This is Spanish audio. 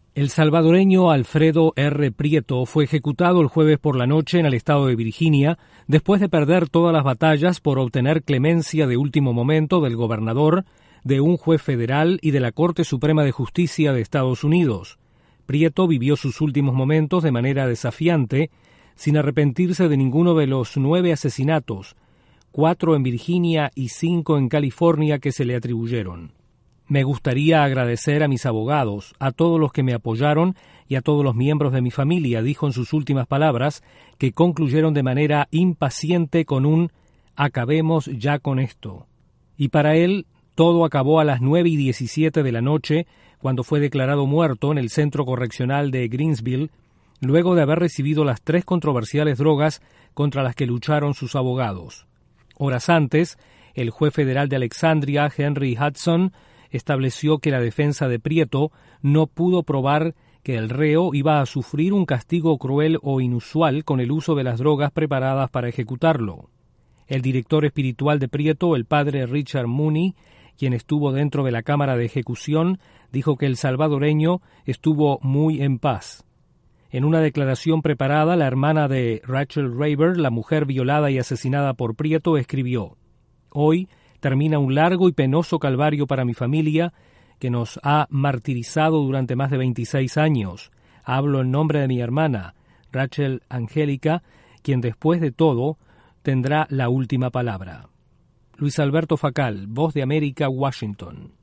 El salvadoreño Alfredo R. Prieto fue ejecutado el jueves por la noche en el estado de Virginia después de perder todas las batallas por obtener clemencia de último momento del gobernador, de un juez federal y de la Corte Suprema de Justicia de Estados Unidos. Prieto vivió sus últimos momentos de manera desafiante, sin arrepentirse de ninguno de los 9 asesinatos, 4 en Virginia y 5 en California que se le atribuyeron. Me gustaría agradecer a mis abogados, a todos los que me apoyaron y a todos los miembros de mi familia, dijo en sus últimas palabras, que concluyeron de manera impaciente con un «acabemos ya con esto». Y para él, todo acabó a las 9:17 de la noche, cuando fue declarado muerto en el centro correccional de Greensville, luego de haber recibido las 3 controversiales drogas contra las que lucharon sus abogados. Horas antes, el juez federal de Alexandria, Henry Hudson, estableció que la defensa de Prieto no pudo probar que el reo iba a sufrir un castigo cruel o inusual con el uso de las drogas preparadas para ejecutarlo. El director espiritual de Prieto, el padre Richard Mooney, quien estuvo dentro de la cámara de ejecución, dijo que el salvadoreño estuvo muy en paz. En una declaración preparada, la hermana de Rachel Raver, la mujer violada y asesinada por Prieto, escribió: «Hoy termina un largo y penoso calvario para mi familia, que nos ha martirizado durante más de 26 años. Hablo en nombre de mi hermana, Rachel Angélica, quien después de todo tendrá la última palabra». Luis Alberto Facal, Voz de América, Washington.